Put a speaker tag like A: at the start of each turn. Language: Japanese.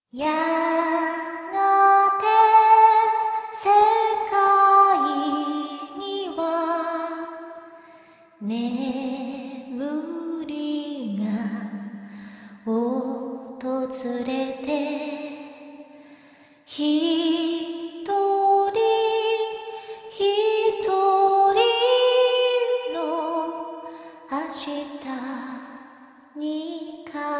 A: やがて世界には眠りが訪れてひとりひとりの明日に変